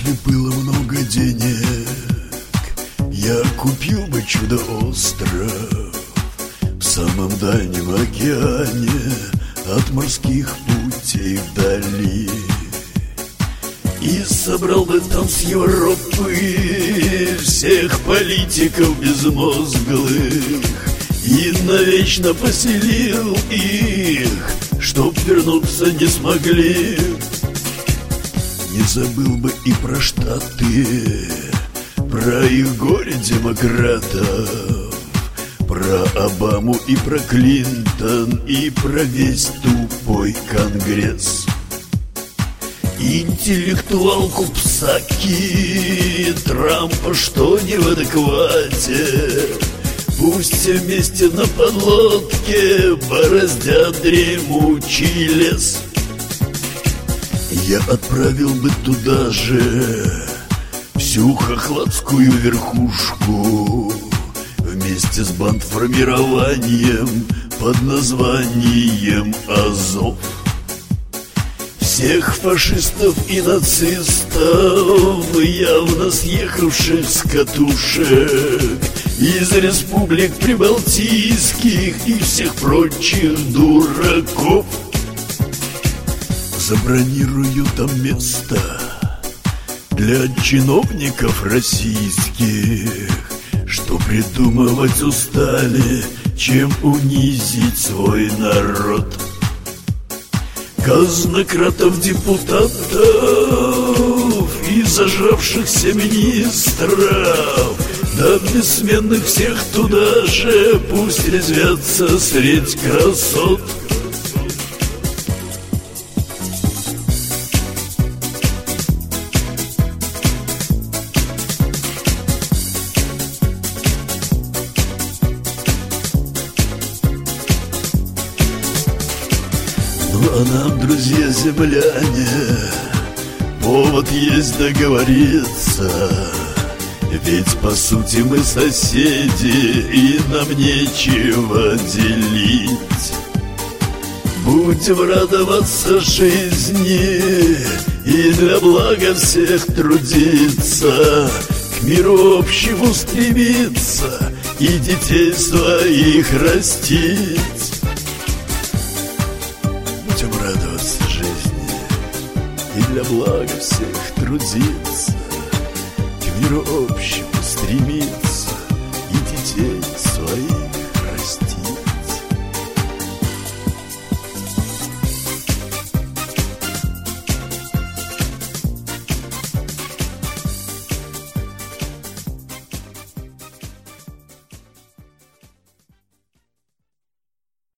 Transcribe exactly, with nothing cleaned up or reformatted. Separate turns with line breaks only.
Если было много денег, я купил бы чудо-остров в самом дальнем океане, от морских путей вдали. И собрал бы там с Европы всех политиков безмозглых и навечно поселил их, чтоб вернуться не смогли. Не забыл бы и про Штаты, про их горе-демократов, про Обаму и про Клинтон, и про весь тупой Конгресс. Интеллектуалку Псаки, Трампа, что не в адеквате, пусть все вместе на подлодке бороздят дремучий лес. Я отправил бы туда же всю хохладскую верхушку вместе с бандформированием под названием Азов. Всех фашистов и нацистов, явно съехавших с катушек, из республик прибалтийских и всех прочих дураков. Забронирую там место для чиновников российских, что придумывать устали, чем унизить свой народ. Казнократов, депутатов и зажравшихся министров, да бессменных всех туда же, пусть резвятся средь красот. Ну а нам, друзья-земляне, повод есть договориться, ведь по сути мы соседи, и нам нечего делить. Будем радоваться жизни и для блага всех трудиться, к миру общему стремиться и детей своих растить. Будем радоваться жизни и для блага всех трудиться, к миру общему стремиться